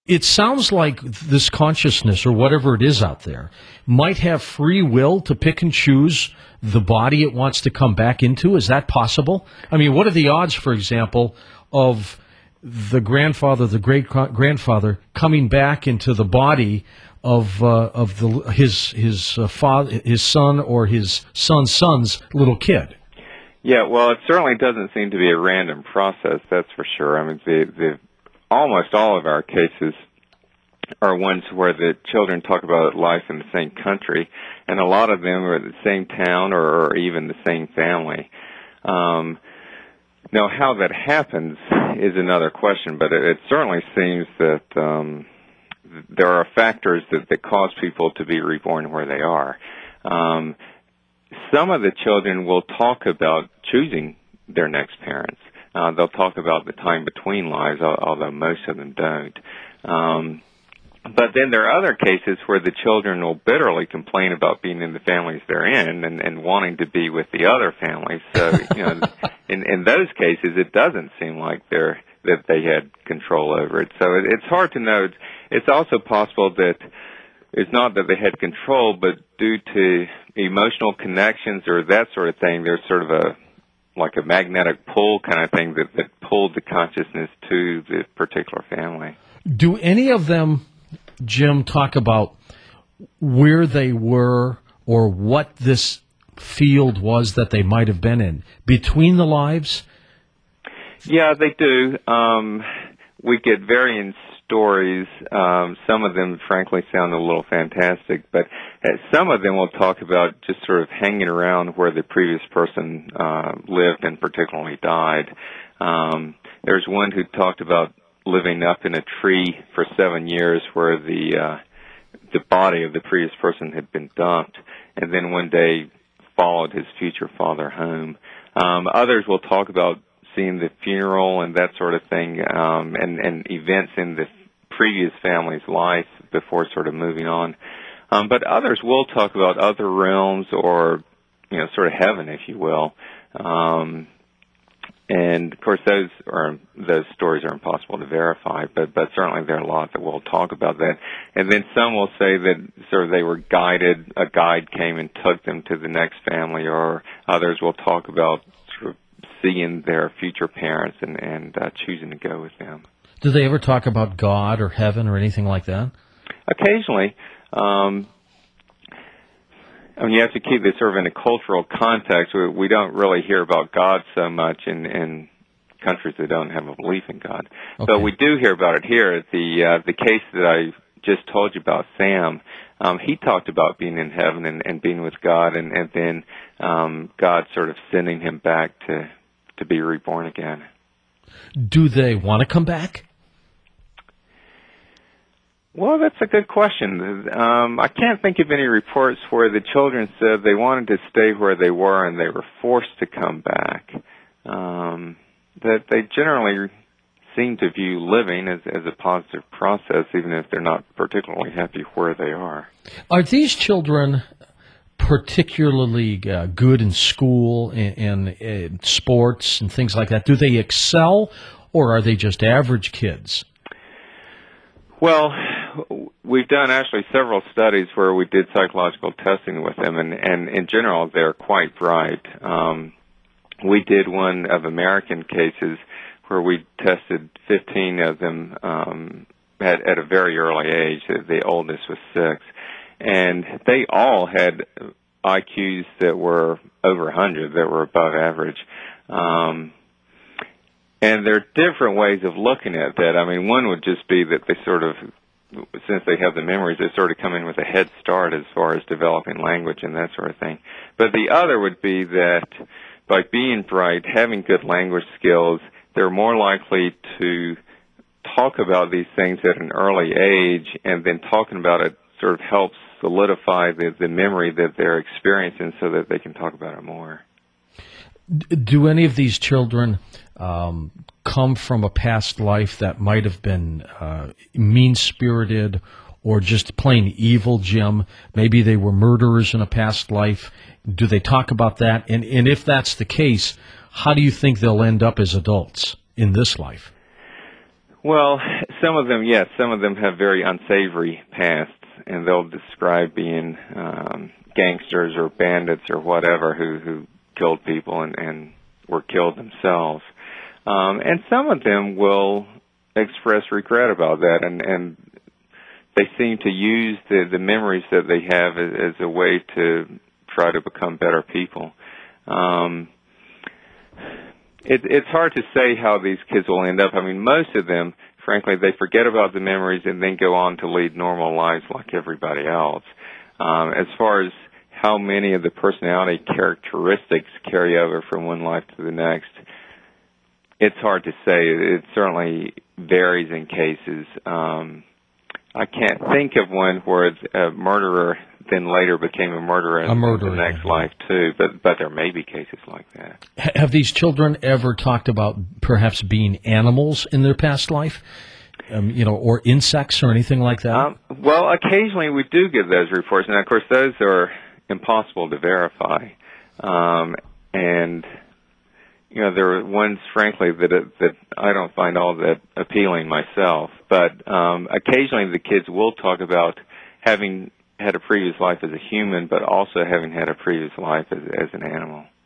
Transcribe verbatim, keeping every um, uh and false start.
it sounds like this consciousness, or whatever it is out there, might have free will to pick and choose the body it wants to come back into. Is that possible? I mean, what are the odds, for example, of the grandfather, the great-grandfather, coming back into the body of uh, of the his his uh, father, his son, or his son's son's little kid? Yeah, well, it certainly doesn't seem to be a random process, that's for sure. I mean, the, the, almost all of our cases are ones where the children talk about life in the same country, and a lot of them are the same town or, or even the same family. Um, now, how that happens is another question, but it, it certainly seems that um, there are factors that, that cause people to be reborn where they are. Um, Some of the children will talk about choosing their next parents. Uh, they'll talk about the time between lives, although most of them don't. Um, but then there are other cases where the children will bitterly complain about being in the families they're in and, and wanting to be with the other families. So, you know, in, in those cases, it doesn't seem like they're that they had control over it. So it, it's hard to know. It's, it's also possible that it's not that they had control, but due to emotional connections or that sort of thing, there's sort of a like a magnetic pull kind of thing that, that pulled the consciousness to the particular family. Do any of them, Jim, talk about where they were or what this field was that they might have been in between the lives? Yeah, they do. Um, we get varying stories. Um, some of them, frankly, sound a little fantastic, but uh, some of them will talk about just sort of hanging around where the previous person uh, lived and particularly died. Um, there's one who talked about living up in a tree for seven years where the uh, the body of the previous person had been dumped, and then one day followed his future father home. Um, others will talk about seeing the funeral and that sort of thing, um, and, and events in the previous family's life before sort of moving on. Um, but others will talk about other realms or, you know, sort of heaven, if you will. Um, and of course, those are those stories are impossible to verify, but but certainly there are a lot that will talk about that. And then some will say that sort of they were guided, a guide came and took them to the next family, or others will talk about sort of seeing their future parents and, and uh, choosing to go with them. Do they ever talk about God or heaven or anything like that? Occasionally. Um, I mean, you have to keep this sort of in a cultural context. We, we don't really hear about God so much in, in countries that don't have a belief in God. Okay. But we do hear about it here. The uh, the case that I just told you about, Sam, um, he talked about being in heaven and, and being with God, and, and then um, God sort of sending him back to to be reborn again. Do they want to come back? Well, that's a good question. Um, I can't think of any reports where the children said they wanted to stay where they were and they were forced to come back. Um, that they generally seem to view living as, as a positive process, even if they're not particularly happy where they are. Are these children particularly uh, good in school and, and uh, sports and things like that? Do they excel, or are they just average kids? Well, we've done actually several studies where we did psychological testing with them, and, and in general, they're quite bright. Um, we did one of American cases where we tested fifteen of them um, at, at a very early age. The oldest was six. And they all had I Qs that were over one hundred, that were above average. Um, and there are different ways of looking at that. I mean, one would just be that they sort of, since they have the memories, they sort of come in with a head start as far as developing language and that sort of thing. But the other would be that by being bright, having good language skills, they're more likely to talk about these things at an early age, and then talking about it sort of helps solidify the, the memory that they're experiencing so that they can talk about it more. Do any of these children um, come from a past life that might have been uh, mean-spirited or just plain evil, Jim? Maybe they were murderers in a past life. Do they talk about that? And, and if that's the case, how do you think they'll end up as adults in this life? Well, some of them, yes, some of them have very unsavory pasts, and they'll describe being um, gangsters or bandits or whatever who, who killed people and, and were killed themselves. Um, and some of them will express regret about that, and, and they seem to use the, the memories that they have as, as a way to try to become better people. Um, it, it's hard to say how these kids will end up. I mean, most of them, frankly, they forget about the memories and then go on to lead normal lives like everybody else. Um, as far as how many of the personality characteristics carry over from one life to the next, it's hard to say. It certainly varies in cases. Um, I can't think of one where a murderer then later became a murderer in, a murderer, in the next yeah. life too, but but there may be cases like that. Have these children ever talked about perhaps being animals in their past life, um, you know, or insects or anything like that? Um, well, occasionally we do get those reports, and of course those are impossible to verify, um, and you know there are ones, frankly, that that I don't find all that appealing myself. But um, occasionally the kids will talk about having had a previous life as a human, but also having had a previous life as, as an animal.